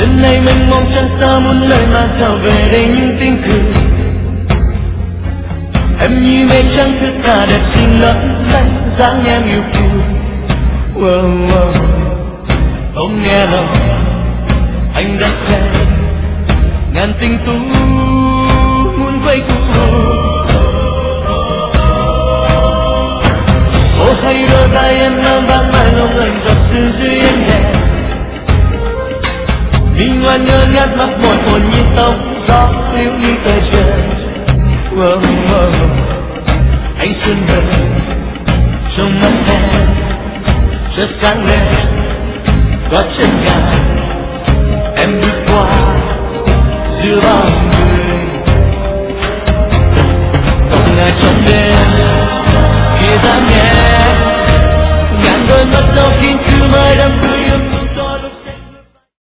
Lần này mình mong chẳng sao muốn lời mà trở về đây những tiếng cười. Em như mây trắng thức tha đẹp xinh lấp lánh dáng em yêu kiều. Wow, wow. Không nghe lòng anh đã khẽ ngàn tình tú muốn quay cuồng. Ô hay đôi tay em đang vang mai lòng anh giọt sương dưới ánh đèn. Mình ngoan ngơ ngát mắt mỏi hồn như tóc gió phiêu như tờ trời. Wow, wow. Anh xuân về trong mắt em chợt sáng lên có chân ngàn.